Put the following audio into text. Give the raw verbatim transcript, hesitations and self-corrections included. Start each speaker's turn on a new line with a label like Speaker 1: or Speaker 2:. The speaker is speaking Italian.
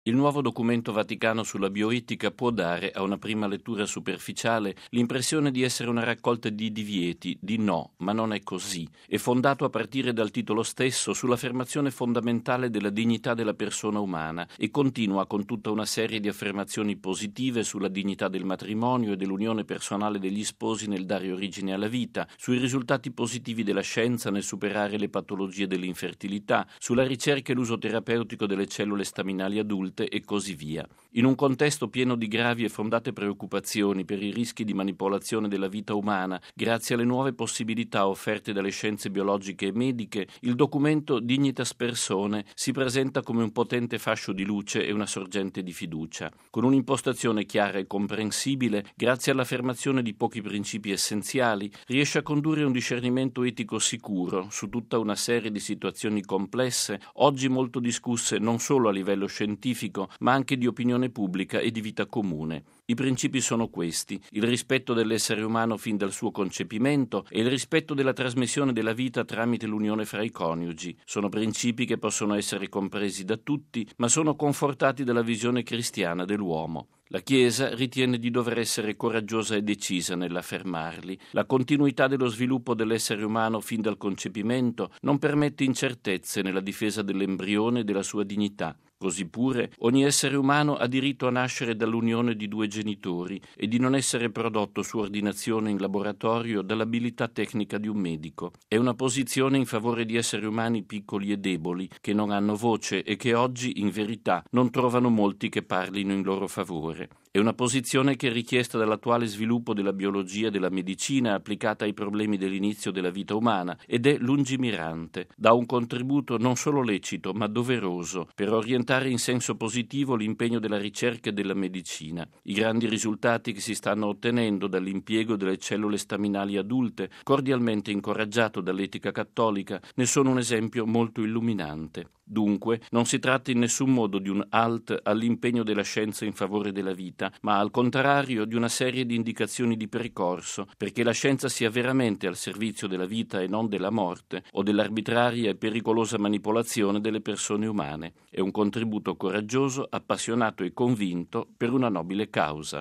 Speaker 1: Il nuovo documento vaticano sulla bioetica può dare, a una prima lettura superficiale, l'impressione di essere una raccolta di divieti, di no, ma non è così. È fondato a partire dal titolo stesso sull'affermazione fondamentale della dignità della persona umana e continua con tutta una serie di affermazioni positive sulla dignità del matrimonio e dell'unione personale degli sposi nel dare origine alla vita, sui risultati positivi della scienza nel superare le patologie dell'infertilità, sulla ricerca e l'uso terapeutico delle cellule staminali adulte e così via. In un contesto pieno di gravi e fondate preoccupazioni per i rischi di manipolazione della vita umana, grazie alle nuove possibilità offerte dalle scienze biologiche e mediche, il documento Dignitas Personae si presenta come un potente fascio di luce e una sorgente di fiducia. Con un'impostazione chiara e comprensibile, grazie all'affermazione di pochi principi essenziali, riesce a condurre un discernimento etico sicuro su tutta una serie di situazioni complesse, oggi molto discusse non solo a livello scientifico, ma anche di opinione pubblica e di vita comune. I principi sono questi: il rispetto dell'essere umano fin dal suo concepimento e il rispetto della trasmissione della vita tramite l'unione fra i coniugi. Sono principi che possono essere compresi da tutti, ma sono confortati dalla visione cristiana dell'uomo. La Chiesa ritiene di dover essere coraggiosa e decisa nell'affermarli. La continuità dello sviluppo dell'essere umano fin dal concepimento non permette incertezze nella difesa dell'embrione e della sua dignità. Così pure, ogni essere umano ha diritto a nascere dall'unione di due genitori e di non essere prodotto su ordinazione in laboratorio dall'abilità tecnica di un medico. È una posizione in favore di esseri umani piccoli e deboli, che non hanno voce e che oggi, in verità, non trovano molti che parlino in loro favore. È una posizione che è richiesta dall'attuale sviluppo della biologia e della medicina applicata ai problemi dell'inizio della vita umana ed è lungimirante. Dà un contributo non solo lecito ma doveroso per orientare in senso positivo l'impegno della ricerca e della medicina. I grandi risultati che si stanno ottenendo dall'impiego delle cellule staminali adulte, cordialmente incoraggiato dall'etica cattolica, ne sono un esempio molto illuminante. Dunque, non si tratta in nessun modo di un halt all'impegno della scienza in favore della vita, ma al contrario di una serie di indicazioni di percorso, perché la scienza sia veramente al servizio della vita e non della morte, o dell'arbitraria e pericolosa manipolazione delle persone umane. È un contributo coraggioso, appassionato e convinto per una nobile causa.